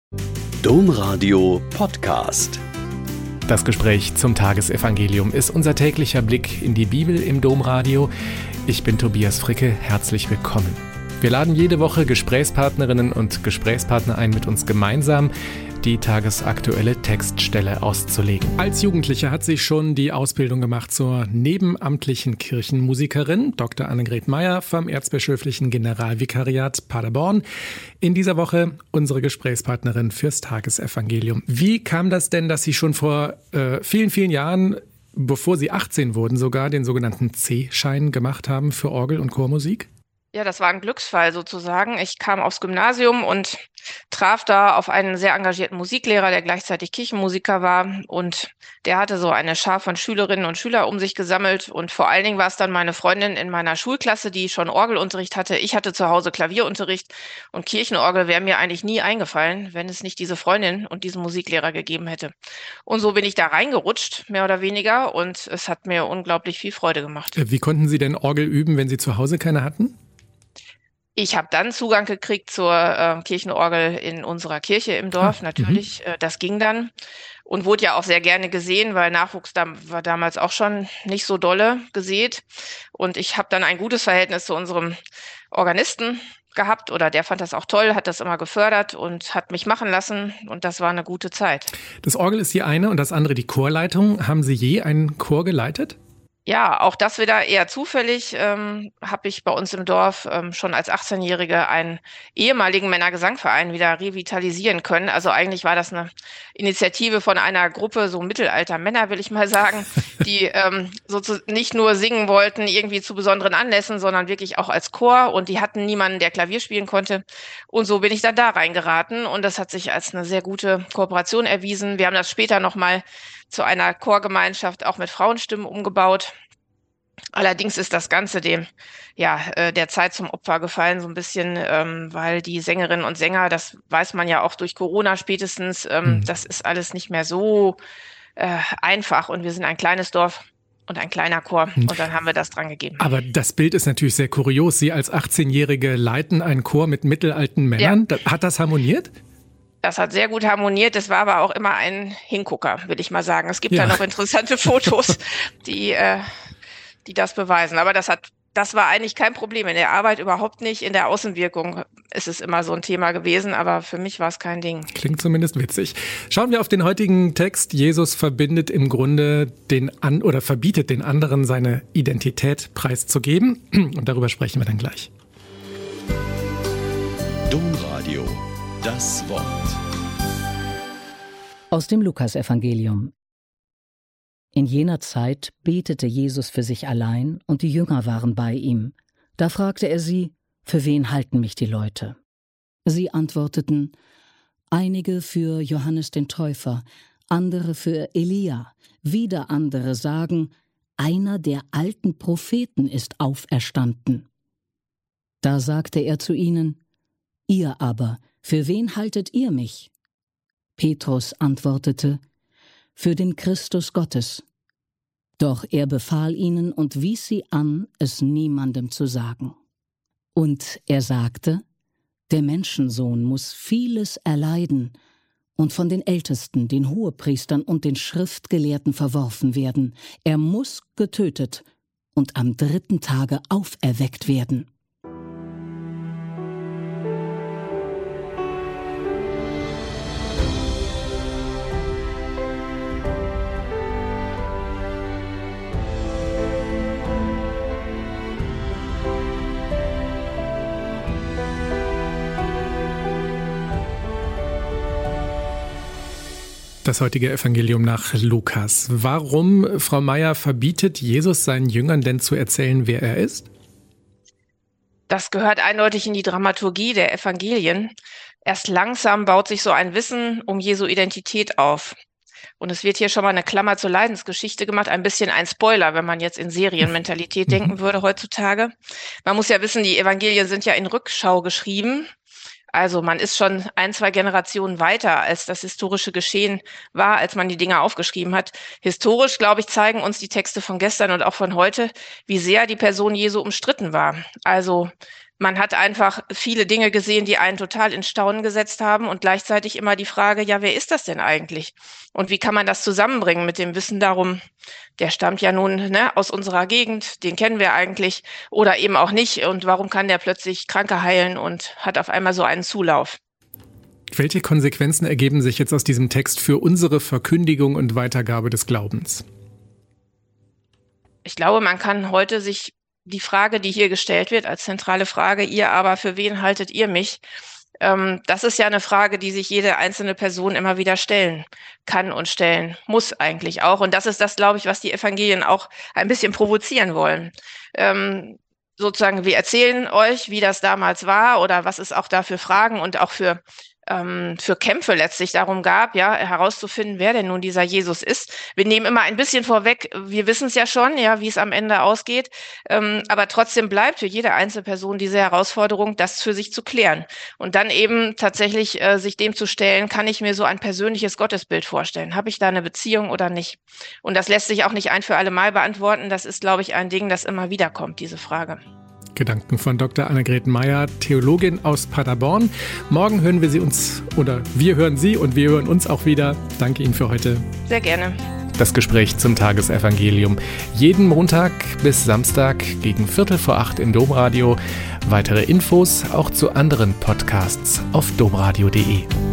Domradio Podcast. Das Gespräch zum Tagesevangelium ist unser täglicher Blick in die Bibel im Domradio. Ich bin Tobias Fricke, herzlich willkommen. Wir laden jede Woche Gesprächspartnerinnen und Gesprächspartner ein, mit uns gemeinsam die tagesaktuelle Textstelle auszulegen. Als Jugendliche hat sie schon die Ausbildung gemacht zur nebenamtlichen Kirchenmusikerin, Dr. Annegret Meyer vom Erzbischöflichen Generalvikariat Paderborn. In dieser Woche unsere Gesprächspartnerin fürs Tagesevangelium. Wie kam das denn, dass Sie schon vor vielen, vielen Jahren, bevor Sie 18 wurden, sogar den sogenannten C-Schein gemacht haben für Orgel- und Chormusik? Ja, das war ein Glücksfall sozusagen. Ich kam aufs Gymnasium und traf da auf einen sehr engagierten Musiklehrer, der gleichzeitig Kirchenmusiker war. Und der hatte so eine Schar von Schülerinnen und Schülern um sich gesammelt. Und vor allen Dingen war es dann meine Freundin in meiner Schulklasse, die schon Orgelunterricht hatte. Ich hatte zu Hause Klavierunterricht. Und Kirchenorgel wäre mir eigentlich nie eingefallen, wenn es nicht diese Freundin und diesen Musiklehrer gegeben hätte. Und so bin ich da reingerutscht, mehr oder weniger. Und es hat mir unglaublich viel Freude gemacht. Wie konnten Sie denn Orgel üben, wenn Sie zu Hause keine hatten? Ich habe dann Zugang gekriegt zur Kirchenorgel in unserer Kirche im Dorf, natürlich. Das ging dann und wurde ja auch sehr gerne gesehen, weil Nachwuchs war damals auch schon nicht so dolle gesät. Und ich habe dann ein gutes Verhältnis zu unserem Organisten gehabt, oder der fand das auch toll, hat das immer gefördert und hat mich machen lassen, und das war eine gute Zeit. Das Orgel ist die eine und das andere die Chorleitung. Haben Sie je einen Chor geleitet? Ja, auch das wieder eher zufällig, habe ich bei uns im Dorf schon als 18-Jährige einen ehemaligen Männergesangverein wieder revitalisieren können. Also eigentlich war das eine Initiative von einer Gruppe so mittelalter Männer, will ich mal sagen, die nicht nur singen wollten irgendwie zu besonderen Anlässen, sondern wirklich auch als Chor, und die hatten niemanden, der Klavier spielen konnte. Und so bin ich dann da reingeraten, und das hat sich als eine sehr gute Kooperation erwiesen. Wir haben das später nochmal zu einer Chorgemeinschaft auch mit Frauenstimmen umgebaut. Allerdings ist das Ganze der Zeit zum Opfer gefallen, so ein bisschen, weil die Sängerinnen und Sänger, das weiß man ja auch durch Corona spätestens, das ist alles nicht mehr so einfach, und wir sind ein kleines Dorf und ein kleiner Chor, und dann haben wir das dran gegeben. Aber das Bild ist natürlich sehr kurios. Sie als 18-Jährige leiten einen Chor mit mittelalten Männern. Ja. Hat das harmoniert? Das hat sehr gut harmoniert. Das war aber auch immer ein Hingucker, will ich mal sagen. Es gibt da noch interessante Fotos, die das beweisen. Aber das war eigentlich kein Problem. In der Arbeit überhaupt nicht. In der Außenwirkung ist es immer so ein Thema gewesen, aber für mich war es kein Ding. Klingt zumindest witzig. Schauen wir auf den heutigen Text. Jesus verbindet im Grunde verbietet den anderen, seine Identität preiszugeben. Und darüber sprechen wir dann gleich. Domradio, das Wort. Aus dem Lukasevangelium. In jener Zeit betete Jesus für sich allein, und die Jünger waren bei ihm. Da fragte er sie: Für wen halten mich die Leute? Sie antworteten: Einige für Johannes den Täufer, andere für Elia, wieder andere sagen: Einer der alten Propheten ist auferstanden. Da sagte er zu ihnen: Ihr aber, für wen haltet ihr mich? Petrus antwortete: Für den Christus Gottes. Doch er befahl ihnen und wies sie an, es niemandem zu sagen. Und er sagte: Der Menschensohn muss vieles erleiden und von den Ältesten, den Hohepriestern und den Schriftgelehrten verworfen werden. Er muss getötet und am 3. Tage auferweckt werden. Das heutige Evangelium nach Lukas. Warum, Frau Meyer, verbietet Jesus seinen Jüngern denn zu erzählen, wer er ist? Das gehört eindeutig in die Dramaturgie der Evangelien. Erst langsam baut sich so ein Wissen um Jesu Identität auf. Und es wird hier schon mal eine Klammer zur Leidensgeschichte gemacht, ein bisschen ein Spoiler, wenn man jetzt in Serienmentalität denken würde heutzutage. Man muss ja wissen, die Evangelien sind ja in Rückschau geschrieben. Also man ist schon 1, 2 Generationen weiter, als das historische Geschehen war, als man die Dinge aufgeschrieben hat. Historisch, glaube ich, zeigen uns die Texte von gestern und auch von heute, wie sehr die Person Jesu umstritten war. Also man hat einfach viele Dinge gesehen, die einen total in Staunen gesetzt haben und gleichzeitig immer die Frage, ja, wer ist das denn eigentlich? Und wie kann man das zusammenbringen mit dem Wissen darum, der stammt ja nun aus unserer Gegend, den kennen wir eigentlich oder eben auch nicht. Und warum kann der plötzlich Kranke heilen und hat auf einmal so einen Zulauf? Welche Konsequenzen ergeben sich jetzt aus diesem Text für unsere Verkündigung und Weitergabe des Glaubens? Ich glaube, man kann heute sich die Frage, die hier gestellt wird, als zentrale Frage, ihr aber, für wen haltet ihr mich? Das ist ja eine Frage, die sich jede einzelne Person immer wieder stellen kann und stellen muss eigentlich auch. Und das ist das, glaube ich, was die Evangelien auch ein bisschen provozieren wollen. Sozusagen, wir erzählen euch, wie das damals war oder was es auch da für Fragen und auch für Kämpfe letztlich darum gab, ja, herauszufinden, wer denn nun dieser Jesus ist. Wir nehmen immer ein bisschen vorweg, wir wissen es ja schon, ja, wie es am Ende ausgeht, aber trotzdem bleibt für jede einzelne Person diese Herausforderung, das für sich zu klären und dann eben tatsächlich sich dem zu stellen, kann ich mir so ein persönliches Gottesbild vorstellen? Habe ich da eine Beziehung oder nicht? Und das lässt sich auch nicht ein für alle Mal beantworten. Das ist, glaube ich, ein Ding, das immer wieder kommt, diese Frage. Gedanken von Dr. Annegret Meyer, Theologin aus Paderborn. Morgen hören wir wir hören Sie und wir hören uns auch wieder. Danke Ihnen für heute. Sehr gerne. Das Gespräch zum Tagesevangelium. Jeden Montag bis Samstag gegen 7:45 im Domradio. Weitere Infos auch zu anderen Podcasts auf domradio.de.